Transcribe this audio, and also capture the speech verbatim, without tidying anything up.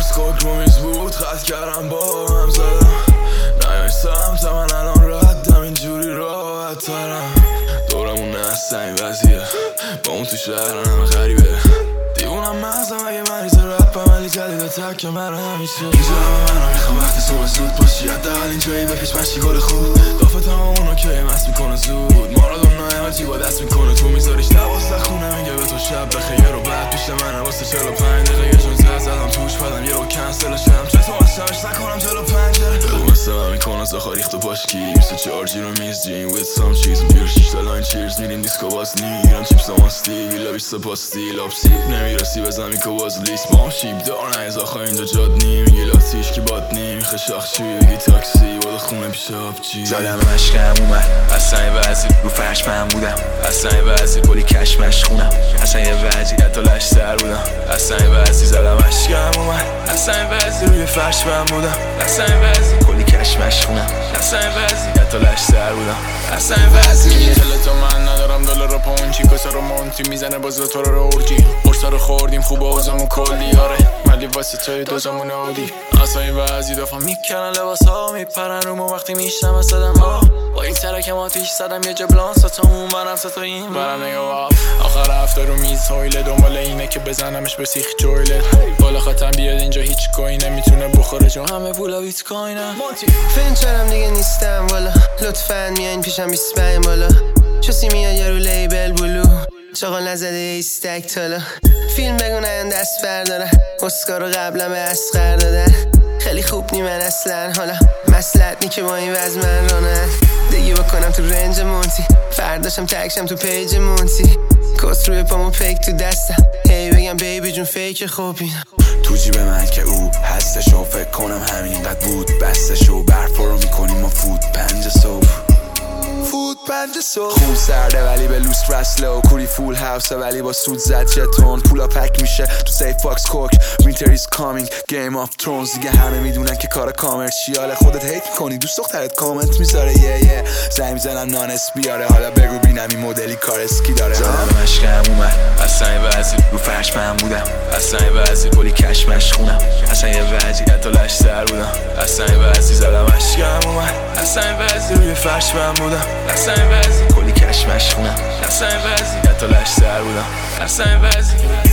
مارس کد رو میز بود خط کردم با هم زدم نیایستم تا من الان ردم اینجوری راحت ترم دورمون نسته این وضعیه با اون تو شهرن همه غریبه دیوونم مغزم اگه مریض رپم ولی جدید تک من همیشه اینجا همه منو میخوام وقتی صبح زود باشی حداقل اینجایی بکش مشی گل خوب دافت همه اونو که مست میکنه زود مارادونا همتی با دست میکنه تو میذاریش دوازده خونه میگه به تو شب بخیر و بعد پیش منه واسه چهل و پنج دقیقه یه جون زد زدم توش بدم یه رو کنسلش کردم چطور واسمش نکنم جلو پنجره رو مثل من میکنه زخار ریخت و باشکی بیست و چهار جی رو میز جین with some cheese بیر شیش تا لاین چیرز میریم دیسکو باز نیرم چیپس و ماستی ویلا بیست پاستی لابسی نمیرسی بزنم که باز لیست ما شیب دار نیز آخه اینجا جاد نی میگی لاتیش که باد نی میخه شاخچی بگی تاکسی بالا خونه پیش آبچی زدم مشکم اومد اصلا یه وزیر رو فرش من بودم اصلا یه وزیر کلی کش مشخونم اصلا یه وضعیت و لش سر بودم اصلا یه وزیر زدم مشکم اومد اصلا یه وزیر روی فرش من بودم اصلا یه وزیر کلی کش مشخونم اصلا یه وضعیت و لش سر بودم اصلا یه وزیر تو من ندارم دلار رو پونچی کسا رو مونتی میزنه باز تو رو اورجی قرصا رو خوردیم خوب آزمون کلی آره ولی واسه توی دوزمون آدی اصلا این وزی دفعه میکنن لباس ها میپرن رو ما وقتی میشنم از صدم ها با این ترکم آتیش زدم یه جبلان ستامون برم ستا این برم نگاه آخر هفته رو میز هایله دنبال اینه که بزنمش به سیخ جویله بالا خطم بیاد اینجا هیچ کوی نمیتونه بخوره چون همه پولا بیت کوینه فنچرم دیگه نیستم والا لطفاً میاین پیشم بیست پنج بالا چوسی میاد یارو لیبل بلو چاقال نزده ایستک تالا فیلم بگونن دست بردارن اسکارو قبلا به اسقر دادن خیلی خوب نی من اصلا حالا مسلط نی که با این وز من رانن دیگه بکنم تو رنج مونتی فرداشم تکشم تو پیج مونتی کس روی پامو پیک تو دستم هی بگم بیبی جون فیک خوبی تو جیب من که او هستشو فکر کنم همینقدر بود بستشو برف رو میکنیم ما فود پنج صبح فود پنج صبح خون سرده ولی به لوس رسلو کوری فول هاوسه ولی با سود زد جتون پولا پک میشه تو سیف باکس کوک وینتر ایز کامینگ گیم آف ترونز دیگه همه میدونن که کار کامرشیاله خودت هیت میکنی دوست دخترت کامنت میذاره یه یه زنگ میزنم نانس بیاره حالا بگو بینم این مدلی کار اسکی داره زدم مشکم اومد اصلا یه وزیر رو فرش من بودم اصلا یه وزیر کلی کش مشخونم اصلا یه وضعیت و لش سر بودم اصلا یه وزیر زدم مشکم اومد اصلا یه وزیر روی فرش من بودم اصلا یه وزیر کلی کش مشخونم اصلا یه وضعیت و لش سر بودم اصلا یه وزیر